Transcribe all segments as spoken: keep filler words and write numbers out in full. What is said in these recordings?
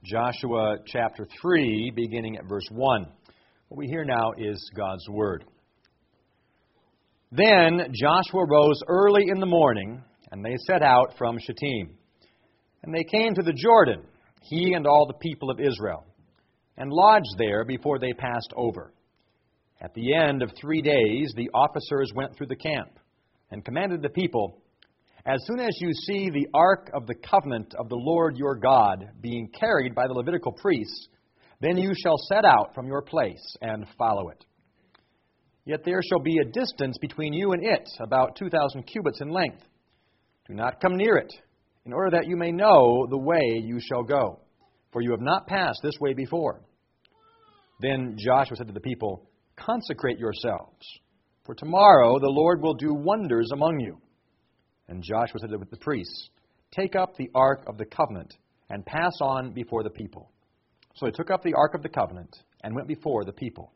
Joshua chapter three, beginning at verse one. What we hear now is God's Word. Then Joshua rose early in the morning, and they set out from Shittim. And they came to the Jordan, he and all the people of Israel, and lodged there before they passed over. At the end of three days, the officers went through the camp, and commanded the people, "As soon as you see the ark of the covenant of the Lord your God being carried by the Levitical priests, then you shall set out from your place and follow it. Yet there shall be a distance between you and it, about two thousand cubits in length. Do not come near it, in order that you may know the way you shall go, for you have not passed this way before." Then Joshua said to the people, "Consecrate yourselves, for tomorrow the Lord will do wonders among you." And Joshua said to the priests, "Take up the ark of the covenant and pass on before the people." So they took up the ark of the covenant and went before the people.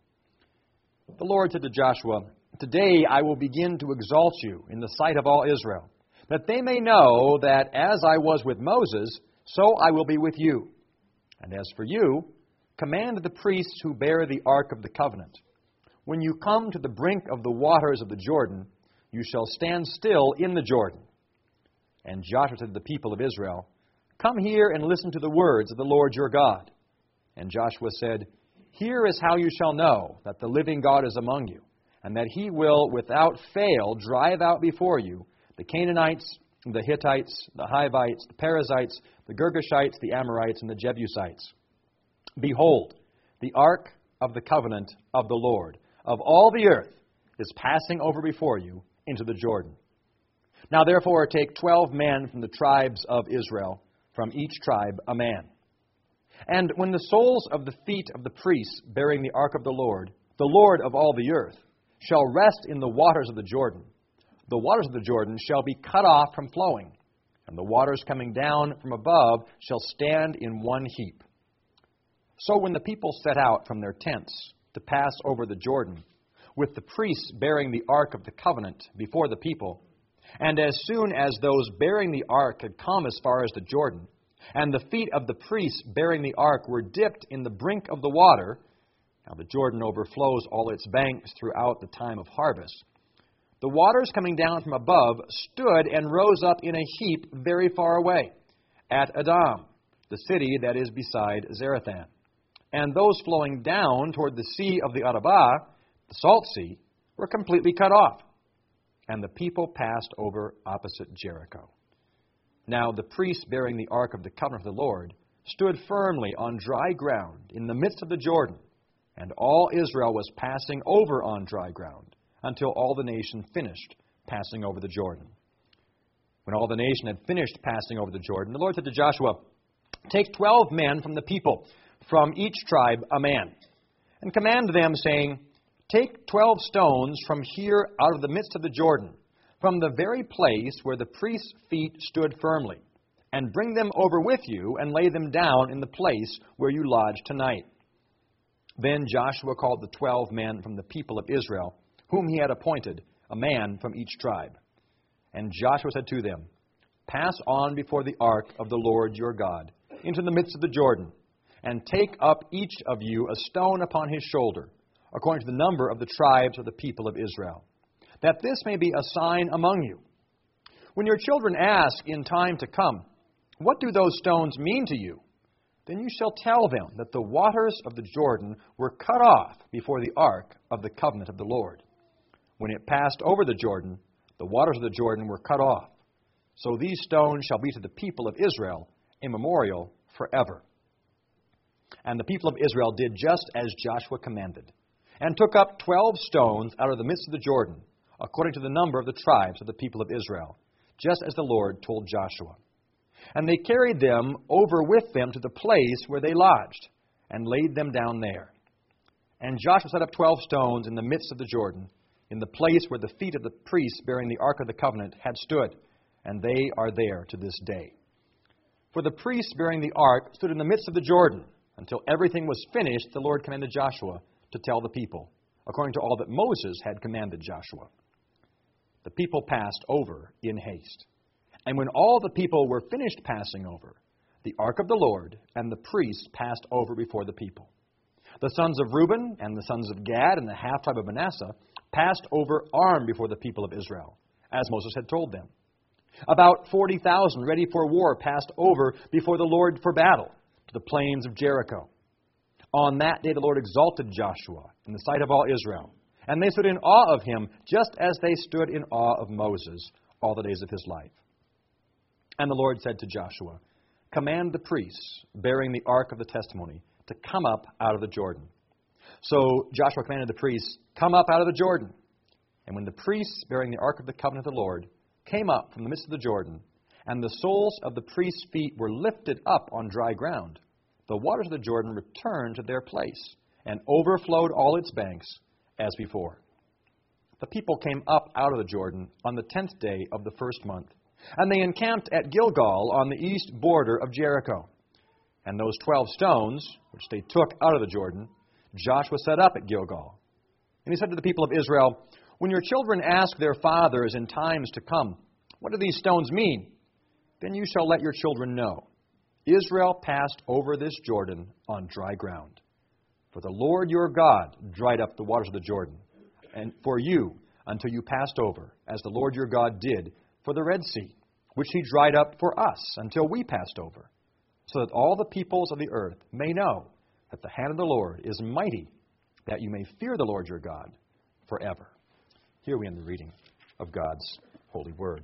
The Lord said to Joshua, "Today I will begin to exalt you in the sight of all Israel, that they may know that as I was with Moses, so I will be with you. And as for you, command the priests who bear the ark of the covenant, when you come to the brink of the waters of the Jordan, you shall stand still in the Jordan." And Joshua said to the people of Israel, "Come here and listen to the words of the Lord your God." And Joshua said, "Here is how you shall know that the living God is among you, and that he will without fail drive out before you the Canaanites, the Hittites, the Hivites, the Perizzites, the Girgashites, the Amorites, and the Jebusites. Behold, the ark of the covenant of the Lord of all the earth is passing over before you into the Jordan. Now therefore take twelve men from the tribes of Israel, from each tribe a man. And when the soles of the feet of the priests bearing the ark of the Lord, the Lord of all the earth, shall rest in the waters of the Jordan, the waters of the Jordan shall be cut off from flowing, and the waters coming down from above shall stand in one heap. So when the people set out from their tents to pass over the Jordan, with the priests bearing the ark of the covenant before the people, and as soon as those bearing the ark had come as far as the Jordan, and the feet of the priests bearing the ark were dipped in the brink of the water, now the Jordan overflows all its banks throughout the time of harvest, the waters coming down from above stood and rose up in a heap very far away, at Adam, the city that is beside Zarethan. And those flowing down toward the sea of the Arabah, the salt sea, were completely cut off, and the people passed over opposite Jericho. Now the priests bearing the ark of the covenant of the Lord stood firmly on dry ground in the midst of the Jordan, and all Israel was passing over on dry ground until all the nation finished passing over the Jordan. When all the nation had finished passing over the Jordan, the Lord said to Joshua, "Take twelve men from the people, from each tribe a man, and command them, saying, Take twelve stones from here out of the midst of the Jordan, from the very place where the priest's feet stood firmly, and bring them over with you, and lay them down in the place where you lodge tonight." Then Joshua called the twelve men from the people of Israel, whom he had appointed, a man from each tribe. And Joshua said to them, "Pass on before the ark of the Lord your God, into the midst of the Jordan, and take up each of you a stone upon his shoulder, according to the number of the tribes of the people of Israel, that this may be a sign among you. When your children ask in time to come, 'What do those stones mean to you?' then you shall tell them that the waters of the Jordan were cut off before the ark of the covenant of the Lord. When it passed over the Jordan, the waters of the Jordan were cut off. So these stones shall be to the people of Israel a memorial forever." And the people of Israel did just as Joshua commanded, and took up twelve stones out of the midst of the Jordan, according to the number of the tribes of the people of Israel, just as the Lord told Joshua. And they carried them over with them to the place where they lodged, and laid them down there. And Joshua set up twelve stones in the midst of the Jordan, in the place where the feet of the priests bearing the ark of the covenant had stood, and they are there to this day. For the priests bearing the ark stood in the midst of the Jordan, until everything was finished. The Lord commanded Joshua to tell the people, according to all that Moses had commanded Joshua. The people passed over in haste. And when all the people were finished passing over, the ark of the Lord and the priests passed over before the people. The sons of Reuben and the sons of Gad and the half-tribe of Manasseh passed over armed before the people of Israel, as Moses had told them. About forty thousand ready for war passed over before the Lord for battle to the plains of Jericho. On that day the Lord exalted Joshua in the sight of all Israel, and they stood in awe of him, just as they stood in awe of Moses all the days of his life. And the Lord said to Joshua, "Command the priests bearing the ark of the testimony to come up out of the Jordan." So Joshua commanded the priests, "Come up out of the Jordan." And when the priests bearing the ark of the covenant of the Lord came up from the midst of the Jordan, and the soles of the priests' feet were lifted up on dry ground, the waters of the Jordan returned to their place and overflowed all its banks as before. The people came up out of the Jordan on the tenth day of the first month, and they encamped at Gilgal on the east border of Jericho. And those twelve stones, which they took out of the Jordan, Joshua set up at Gilgal. And he said to the people of Israel, "When your children ask their fathers in times to come, 'What do these stones mean?' then you shall let your children know. Israel passed over this Jordan on dry ground. For the Lord your God dried up the waters of the Jordan, and for you until you passed over, as the Lord your God did for the Red Sea, which he dried up for us until we passed over, so that all the peoples of the earth may know that the hand of the Lord is mighty, that you may fear the Lord your God forever." Here we end the reading of God's holy word.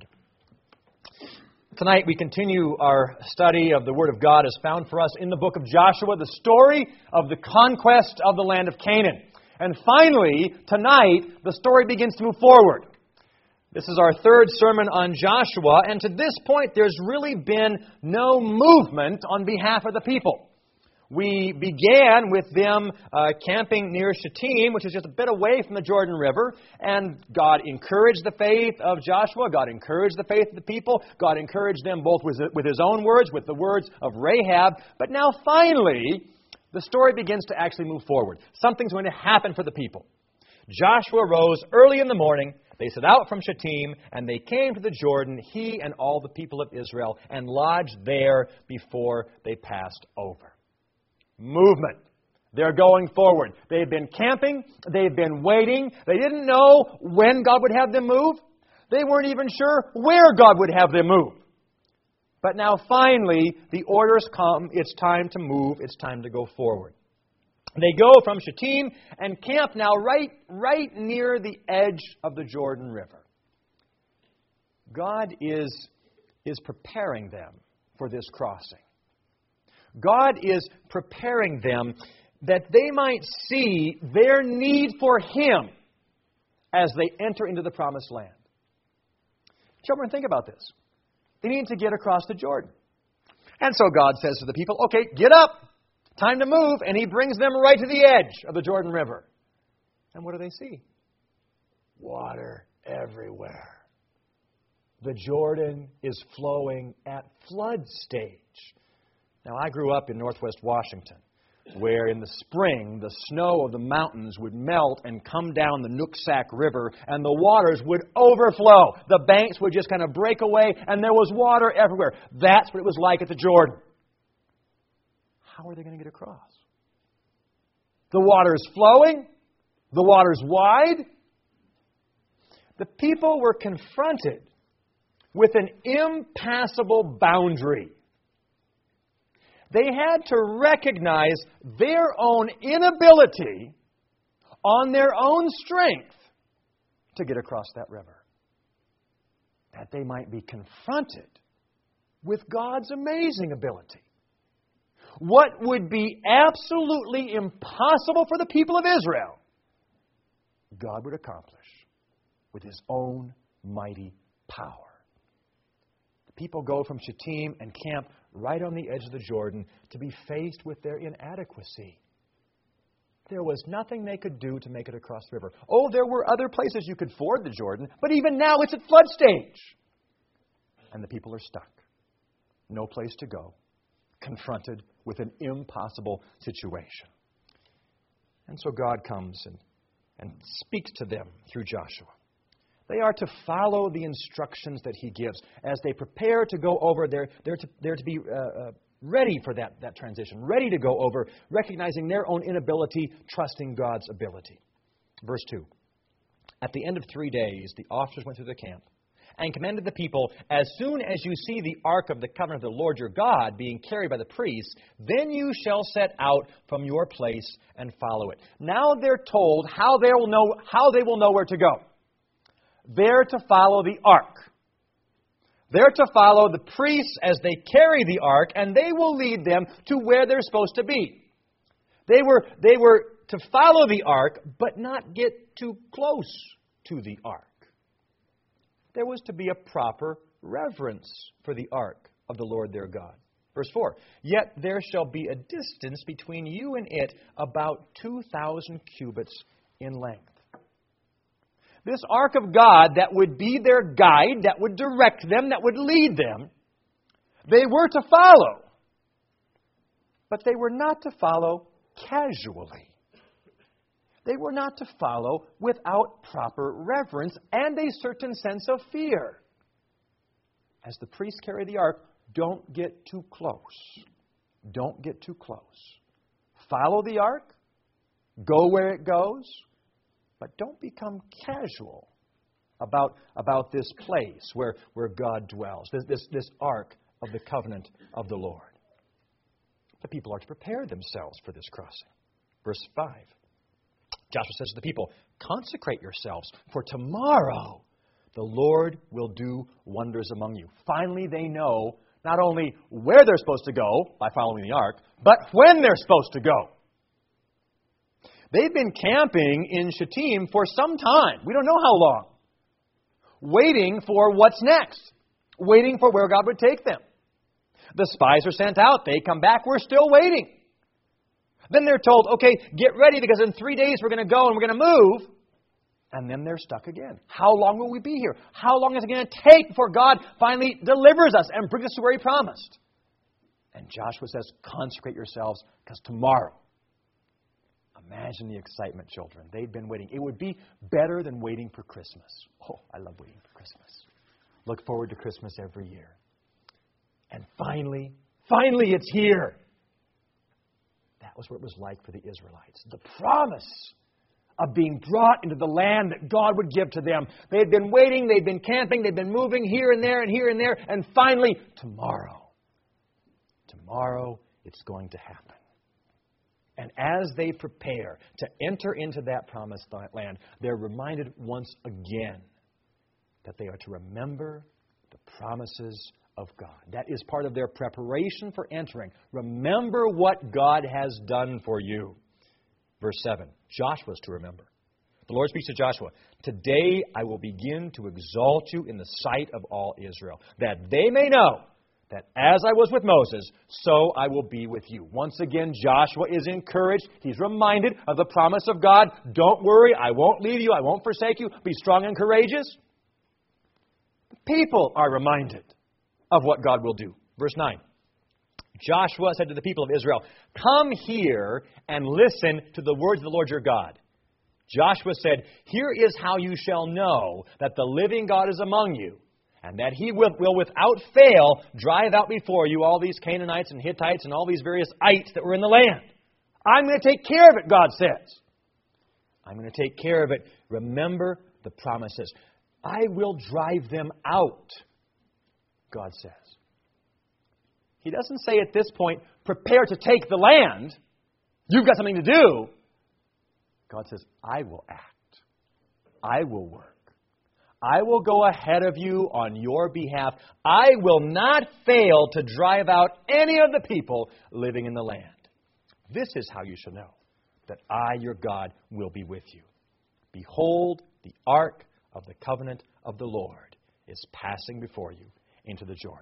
Tonight we continue our study of the Word of God as found for us in the book of Joshua, the story of the conquest of the land of Canaan. And finally, tonight, the story begins to move forward. This is our third sermon on Joshua, and to this point there's really been no movement on behalf of the people. We began with them uh, camping near Shittim, which is just a bit away from the Jordan River, and God encouraged the faith of Joshua, God encouraged the faith of the people, God encouraged them both with, with His own words, with the words of Rahab, but now finally, the story begins to actually move forward. Something's going to happen for the people. Joshua rose early in the morning, they set out from Shittim, and they came to the Jordan, he and all the people of Israel, and lodged there before they passed over. Movement. They're going forward. They've been camping. They've been waiting. They didn't know when God would have them move. They weren't even sure where God would have them move. But now finally, the orders come. It's time to move. It's time to go forward. They go from Shittim and camp now right, right near the edge of the Jordan River. God is, is preparing them for this crossing. God is preparing them that they might see their need for Him as they enter into the promised land. Children, think about this. They need to get across the Jordan. And so God says to the people, "Okay, get up. Time to move." And He brings them right to the edge of the Jordan River. And what do they see? Water everywhere. The Jordan is flowing at flood stage. Now, I grew up in northwest Washington, where in the spring, the snow of the mountains would melt and come down the Nooksack River, and the waters would overflow. The banks would just kind of break away, and there was water everywhere. That's what it was like at the Jordan. How are they going to get across? The water's flowing. The water's wide. The people were confronted with an impassable boundary. They had to recognize their own inability on their own strength to get across that river. That they might be confronted with God's amazing ability. What would be absolutely impossible for the people of Israel, God would accomplish with His own mighty power. People go from Shittim and camp right on the edge of the Jordan to be faced with their inadequacy. There was nothing they could do to make it across the river. Oh, there were other places you could ford the Jordan, but even now it's at flood stage. And the people are stuck. No place to go. Confronted with an impossible situation. And so God comes and, and speaks to them through Joshua. They are to follow the instructions that He gives. As they prepare to go over, they're, they're, to, they're to be uh, uh, ready for that, that transition, ready to go over, recognizing their own inability, trusting God's ability. Verse two. At the end of three days, the officers went through the camp and commanded the people, as soon as you see the ark of the covenant of the Lord your God being carried by the priests, then you shall set out from your place and follow it. Now they're told how they will know, how they will know where to go. They're to follow the ark. They're to follow the priests as they carry the ark, and they will lead them to where they're supposed to be. They were, they were to follow the ark, but not get too close to the ark. There was to be a proper reverence for the ark of the Lord their God. Verse four, yet there shall be a distance between you and it about two thousand cubits in length. This ark of God that would be their guide, that would direct them, that would lead them, they were to follow. But they were not to follow casually. They were not to follow without proper reverence and a certain sense of fear. As the priests carry the ark, don't get too close. Don't get too close. Follow the ark. Go where it goes. But don't become casual about, about this place where, where God dwells, this, this, this ark of the covenant of the Lord. The people are to prepare themselves for this crossing. Verse five. Joshua says to the people, consecrate yourselves, for tomorrow the Lord will do wonders among you. Finally, they know not only where they're supposed to go by following the ark, but when they're supposed to go. They've been camping in Shittim for some time. We don't know how long. Waiting for what's next. Waiting for where God would take them. The spies are sent out. They come back. We're still waiting. Then they're told, okay, get ready because in three days we're going to go and we're going to move. And then they're stuck again. How long will we be here? How long is it going to take before God finally delivers us and brings us to where He promised? And Joshua says, consecrate yourselves because tomorrow. Imagine the excitement, children. They'd been waiting. It would be better than waiting for Christmas. Oh, I love waiting for Christmas. Look forward to Christmas every year. And finally, finally it's here. That was what it was like for the Israelites. The promise of being brought into the land that God would give to them. They had been waiting, they'd been camping, they'd been moving here and there and here and there, and finally, tomorrow. Tomorrow, it's going to happen. And as they prepare to enter into that promised land, they're reminded once again that they are to remember the promises of God. That is part of their preparation for entering. Remember what God has done for you. Verse seven, Joshua's to remember. The Lord speaks to Joshua, today I will begin to exalt you in the sight of all Israel, that they may know that as I was with Moses, so I will be with you. Once again, Joshua is encouraged. He's reminded of the promise of God. Don't worry, I won't leave you, I won't forsake you. Be strong and courageous. The people are reminded of what God will do. Verse nine. Joshua said to the people of Israel, come here and listen to the words of the Lord your God. Joshua said, here is how you shall know that the living God is among you, and that He will, will without fail drive out before you all these Canaanites and Hittites and all these various ites that were in the land. I'm going to take care of it, God says. I'm going to take care of it. Remember the promises. I will drive them out, God says. He doesn't say at this point, prepare to take the land. You've got something to do. God says, I will act. I will work. I will go ahead of you on your behalf. I will not fail to drive out any of the people living in the land. This is how you shall know that I, your God, will be with you. Behold, the ark of the covenant of the Lord is passing before you into the Jordan.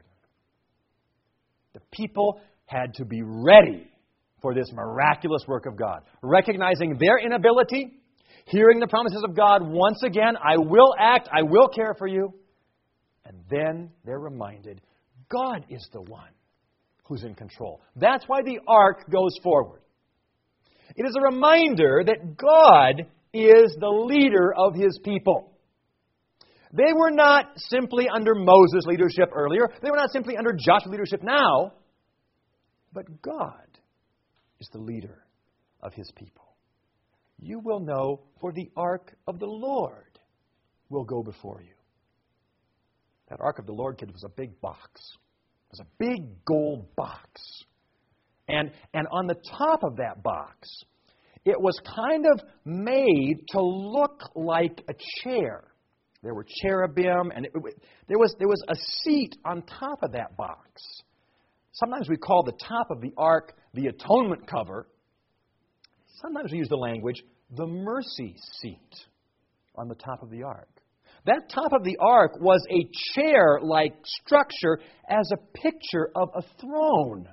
The people had to be ready for this miraculous work of God, recognizing their inability, hearing the promises of God once again, I will act, I will care for you. And then they're reminded, God is the one who's in control. That's why the ark goes forward. It is a reminder that God is the leader of His people. They were not simply under Moses' leadership earlier. They were not simply under Joshua's leadership now. but God is the leader of His people. You will know, for the ark of the Lord will go before you. That ark of the Lord, kids, was a big box. It was a big gold box. And, and on the top of that box, it was kind of made to look like a chair. There were cherubim, and it, it, there was there was a seat on top of that box. Sometimes we call the top of the ark the atonement cover. Sometimes we use the language, the mercy seat on the top of the ark. That top of the ark was a chair-like structure as a picture of a throne.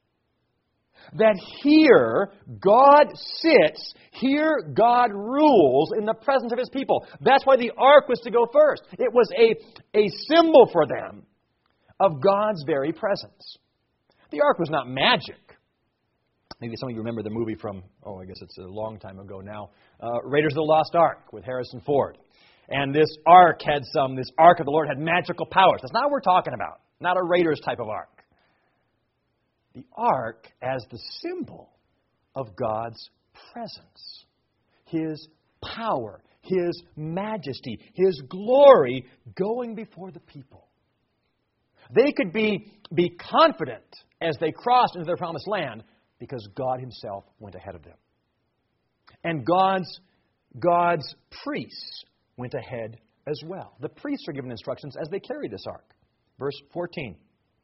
That here God sits, here God rules in the presence of His people. That's why the ark was to go first. It was a, a symbol for them of God's very presence. The ark was not magic. Maybe some of you remember the movie from, oh, I guess it's a long time ago now, uh, Raiders of the Lost Ark with Harrison Ford. And this ark had some, this ark of the Lord had magical powers. That's not what we're talking about. Not a Raiders type of ark. The ark as the symbol of God's presence, His power, His majesty, His glory going before the people. They could be, be confident as they crossed into their promised land because God Himself went ahead of them. And God's, God's priests went ahead as well. The priests are given instructions as they carry this ark. Verse fourteen.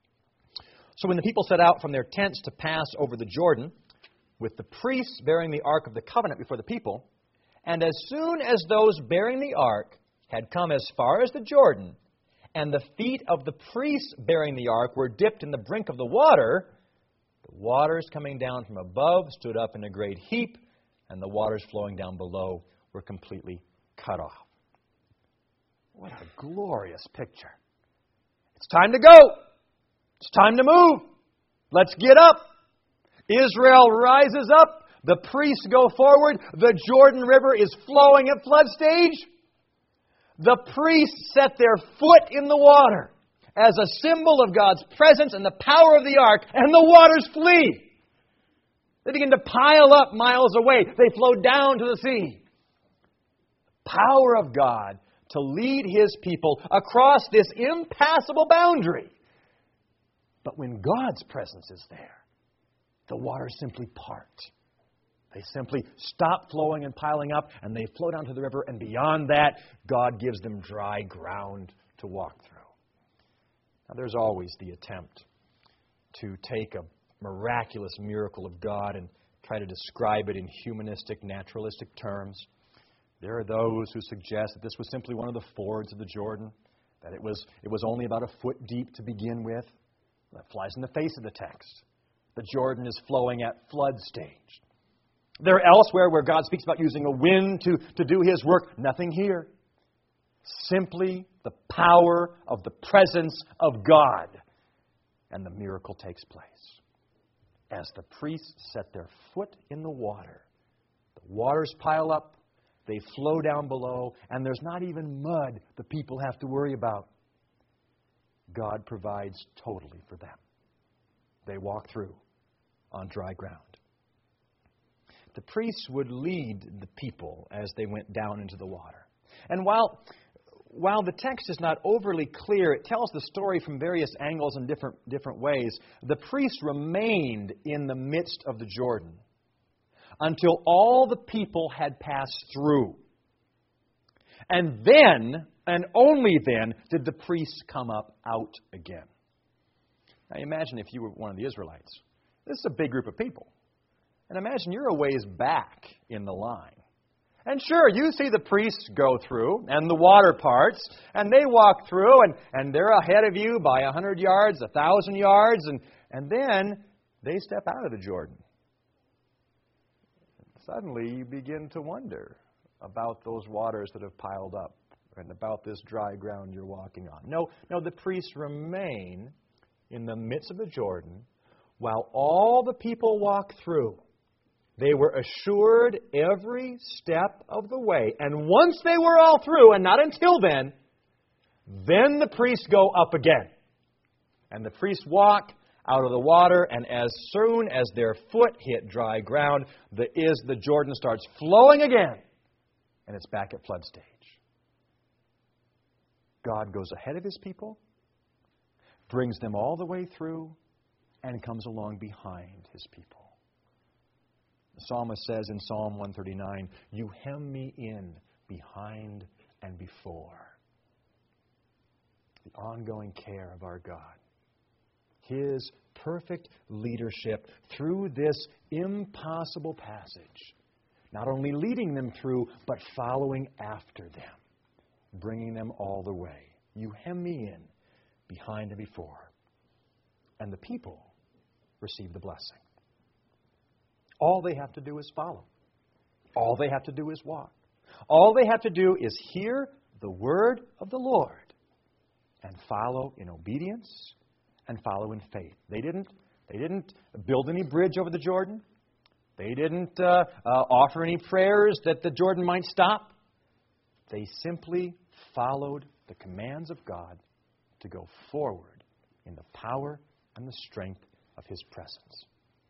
So when the people set out from their tents to pass over the Jordan, with the priests bearing the ark of the covenant before the people, and as soon as those bearing the ark had come as far as the Jordan, and the feet of the priests bearing the ark were dipped in the brink of the water, the waters coming down from above stood up in a great heap, and the waters flowing down below were completely cut off. What a glorious picture. It's time to go. It's time to move. Let's get up. Israel rises up. The priests go forward. The Jordan River is flowing at flood stage. The priests set their foot in the water as a symbol of God's presence and the power of the ark, and the waters flee. They begin to pile up miles away. They flow down to the sea. Power of God to lead His people across this impassable boundary. But when God's presence is there, the waters simply part. They simply stop flowing and piling up, and they flow down to the river, and beyond that, God gives them dry ground to walk through. Now, there's always the attempt to take a miraculous miracle of God and try to describe it in humanistic, naturalistic terms. There are those who suggest that this was simply one of the fords of the Jordan, that it was, it was only about a foot deep to begin with. That flies in the face of the text. The Jordan is flowing at flood stage. There elsewhere where God speaks about using a wind to, to do His work. Nothing here. Simply the power of the presence of God. And the miracle takes place. As the priests set their foot in the water, the waters pile up, they flow down below, and there's not even mud the people have to worry about. God provides totally for them. They walk through on dry ground. The priests would lead the people as they went down into the water. And while, while the text is not overly clear, it tells the story from various angles and different, different ways. The priests remained in the midst of the Jordan until all the people had passed through. And then, and only then, did the priests come up out again. Now imagine if you were one of the Israelites. This is a big group of people. And imagine you're a ways back in the line. And sure, you see the priests go through, and the water parts, and they walk through, and, and they're ahead of you by a hundred yards, a thousand yards, and, and then they step out of the Jordan. Suddenly you begin to wonder about those waters that have piled up and about this dry ground you're walking on. No, no, the priests remain in the midst of the Jordan while all the people walk through. They were assured every step of the way. And once they were all through, and not until then, then the priests go up again. And the priests walk out of the water, and as soon as their foot hit dry ground, the, is, the Jordan starts flowing again, and it's back at flood stage. God goes ahead of His people, brings them all the way through, and comes along behind His people. The psalmist says in Psalm one thirty-nine, "You hem me in behind and before." The ongoing care of our God. His perfect leadership through this impossible passage. Not only leading them through, but following after them. Bringing them all the way. You hem me in behind and before. And the people receive the blessing. All they have to do is follow. All they have to do is walk. All they have to do is hear the word of the Lord and follow in obedience and follow in faith. They didn't, they didn't build any bridge over the Jordan. They didn't uh, uh, offer any prayers that the Jordan might stop. They simply followed the commands of God to go forward in the power and the strength of His presence.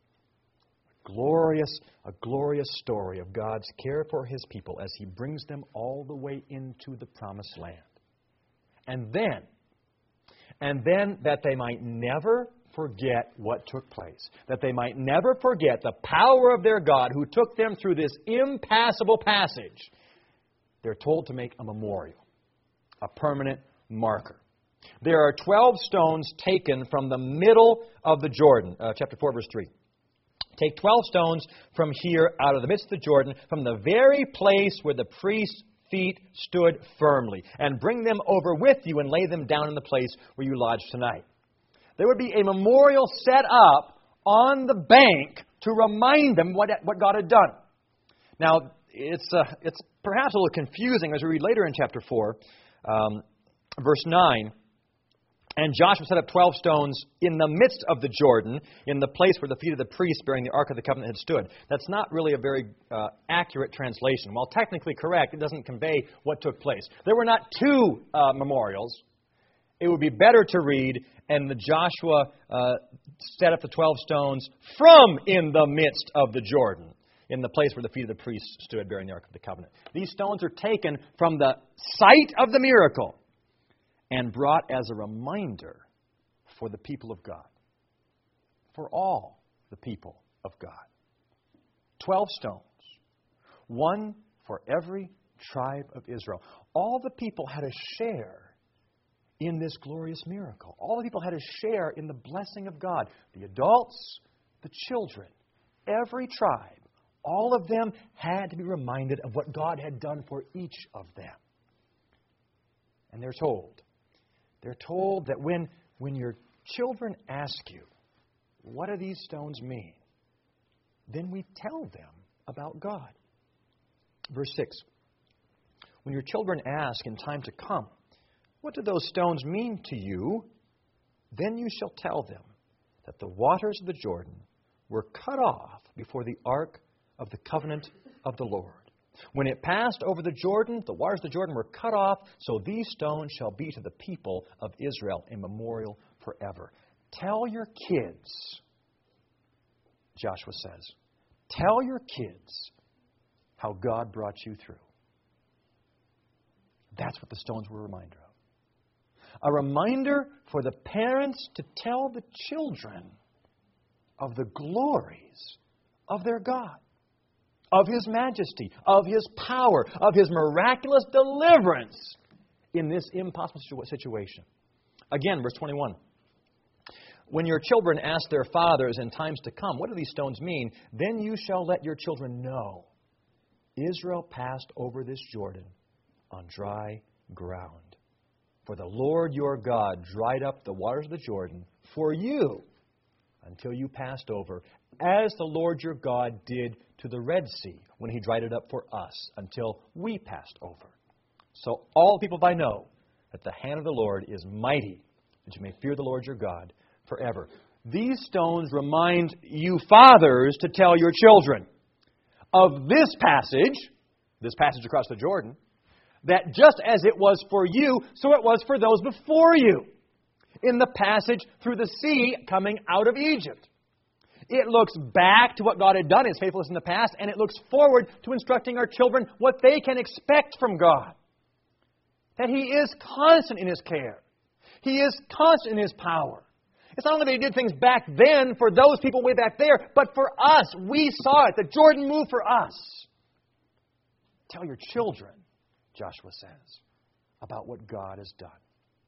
A glorious, a glorious story of God's care for His people as He brings them all the way into the promised land. And then, and then that they might never forget what took place. That they might never forget the power of their God who took them through this impassable passage. They're told to make a memorial, a permanent marker. There are twelve stones taken from the middle of the Jordan. Uh, chapter four, verse three. Take twelve stones from here out of the midst of the Jordan, from the very place where the priest's feet stood firmly, and bring them over with you and lay them down in the place where you lodge tonight. There would be a memorial set up on the bank to remind them what, what God had done. Now, it's, uh, it's perhaps a little confusing as we read later in chapter four, um, verse nine. And Joshua set up twelve stones in the midst of the Jordan, in the place where the feet of the priests bearing the Ark of the Covenant had stood. That's not really a very uh, accurate translation. While technically correct, it doesn't convey what took place. There were not two uh, memorials. It would be better to read, and the Joshua uh, set up the twelve stones from in the midst of the Jordan, in the place where the feet of the priests stood bearing the Ark of the Covenant. These stones are taken from the site of the miracle and brought as a reminder for the people of God. For all the people of God. Twelve stones. One for every tribe of Israel. All the people had a share in this glorious miracle. All the people had a share in the blessing of God. The adults, the children, every tribe. All of them had to be reminded of what God had done for each of them. And they're told, They're told that when, when your children ask you, what do these stones mean? Then we tell them about God. Verse six. When your children ask in time to come, what do those stones mean to you? Then you shall tell them that the waters of the Jordan were cut off before the ark of the covenant of the Lord. When it passed over the Jordan, the waters of the Jordan were cut off, so these stones shall be to the people of Israel a memorial forever. Tell your kids, Joshua says, tell your kids how God brought you through. That's what the stones were a reminder of. A reminder for the parents to tell the children of the glories of their God. Of His majesty, of His power, of His miraculous deliverance in this impossible situation. Again, verse twenty-one. When your children ask their fathers in times to come, what do these stones mean? Then you shall let your children know. Israel passed over this Jordan on dry ground. For the Lord your God dried up the waters of the Jordan for you until you passed over, as the Lord your God did to the Red Sea when He dried it up for us until we passed over. So all people by know that the hand of the Lord is mighty, that you may fear the Lord your God forever. These stones remind you fathers to tell your children of this passage, this passage across the Jordan, that just as it was for you, so it was for those before you. in the passage through the sea coming out of Egypt. It looks back to what God had done, His faithfulness in the past, and it looks forward to instructing our children what they can expect from God. That He is constant in His care. He is constant in His power. It's not only that He did things back then for those people way back there, but for us. We saw it. The Jordan moved for us. Tell your children, Joshua says, about what God has done.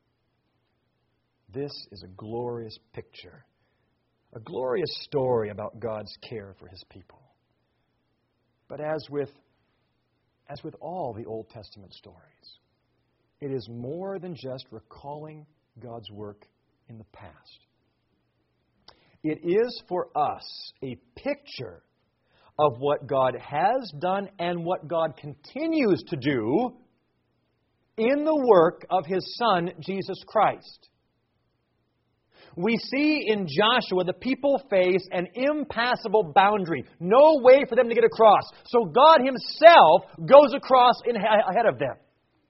This is a glorious picture, a glorious story about God's care for His people. But as with, as with all the Old Testament stories, it is more than just recalling God's work in the past. It is for us a picture of what God has done and what God continues to do in the work of His Son, Jesus Christ. We see in Joshua the people face an impassable boundary. No way for them to get across. So God Himself goes across in, ahead of them.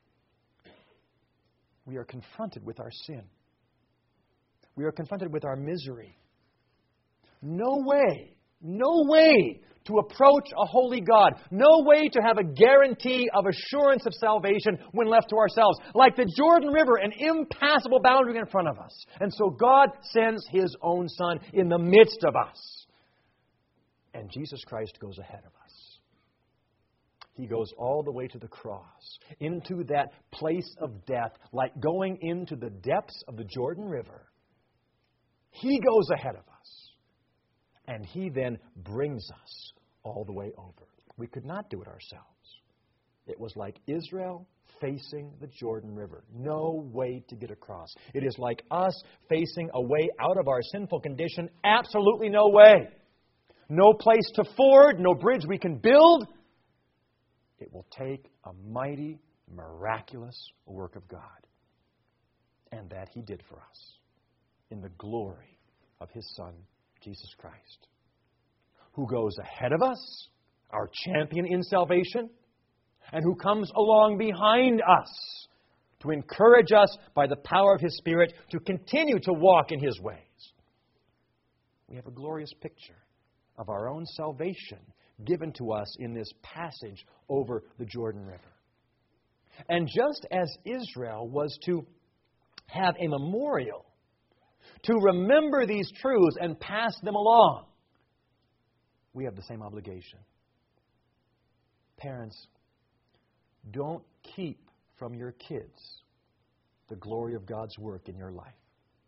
We are confronted with our sin. We are confronted with our misery. No way, no way to approach a holy God. No way to have a guarantee of assurance of salvation when left to ourselves. Like the Jordan River, an impassable boundary in front of us. And so God sends His own Son in the midst of us. And Jesus Christ goes ahead of us. He goes all the way to the cross, into that place of death, like going into the depths of the Jordan River. He goes ahead of us. And He then brings us all the way over. We could not do it ourselves. It was like Israel facing the Jordan River. No way to get across. It is like us facing a way out of our sinful condition. Absolutely no way. No place to ford, no bridge we can build. It will take a mighty, miraculous work of God. And that He did for us in the glory of His Son, Jesus Christ, who goes ahead of us, our champion in salvation, and who comes along behind us to encourage us by the power of His Spirit to continue to walk in His ways. We have a glorious picture of our own salvation given to us in this passage over the Jordan River. And just as Israel was to have a memorial to remember these truths and pass them along, we have the same obligation. Parents, don't keep from your kids the glory of God's work in your life.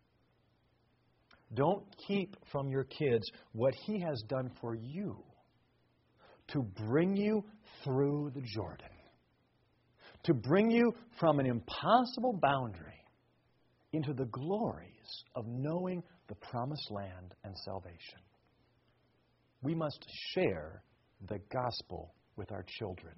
Don't keep from your kids what He has done for you to bring you through the Jordan, to bring you from an impossible boundary into the glories of knowing the promised land and salvation. We must share the gospel with our children.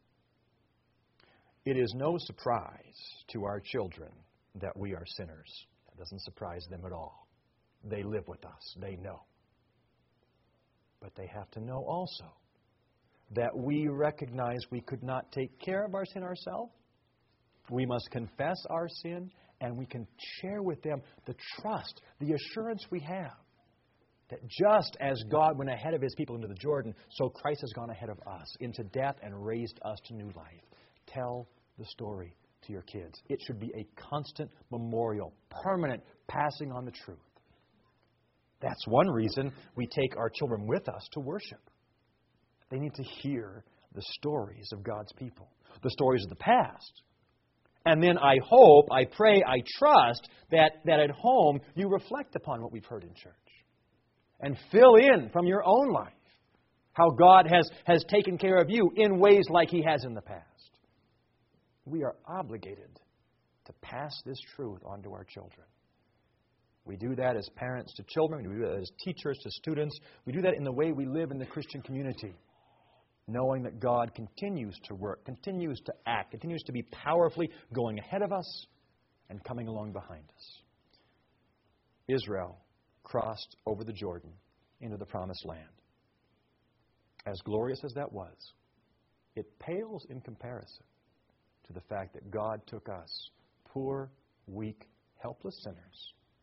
It is no surprise to our children that we are sinners. That doesn't surprise them at all. They live with us. They know. But they have to know also that we recognize we could not take care of our sin ourselves. We must confess our sin, and we can share with them the trust, the assurance we have that just as God went ahead of His people into the Jordan, so Christ has gone ahead of us into death and raised us to new life. Tell the story to your kids. It should be a constant memorial, permanent passing on the truth. That's one reason we take our children with us to worship. They need to hear the stories of God's people, the stories of the past. And then I hope, I pray, I trust that, that at home you reflect upon what we've heard in church and fill in from your own life how God has, has taken care of you in ways like He has in the past. We are obligated to pass this truth on to our children. We do that as parents to children. We do that as teachers to students. We do that in the way we live in the Christian community, knowing that God continues to work, continues to act, continues to be powerfully going ahead of us and coming along behind us. Israel crossed over the Jordan into the promised land. As glorious as that was, it pales in comparison to the fact that God took us, poor, weak, helpless sinners,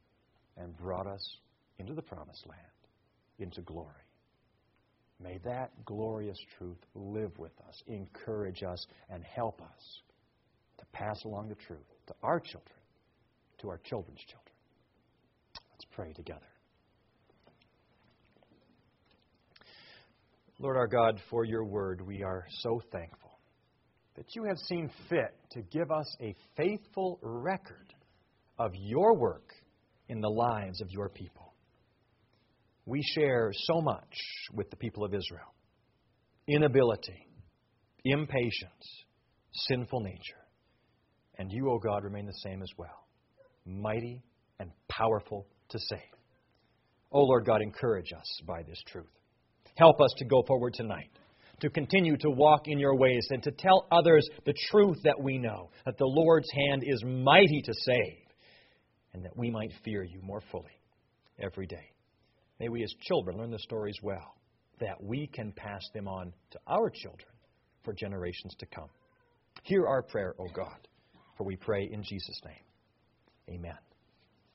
and brought us into the promised land, into glory. May that glorious truth live with us, encourage us, and help us to pass along the truth to our children, to our children's children. Let's pray together. Lord our God, for your word, we are so thankful that you have seen fit to give us a faithful record of your work in the lives of your people. We share so much with the people of Israel. Inability, impatience, sinful nature. And you, O God, remain the same as well. Mighty and powerful to save. O Lord God, encourage us by this truth. Help us to go forward tonight, to continue to walk in your ways and to tell others the truth that we know, that the Lord's hand is mighty to save, and that we might fear you more fully every day. May we as children learn the stories well, that we can pass them on to our children for generations to come. Hear our prayer, O God, for we pray in Jesus' name. Amen.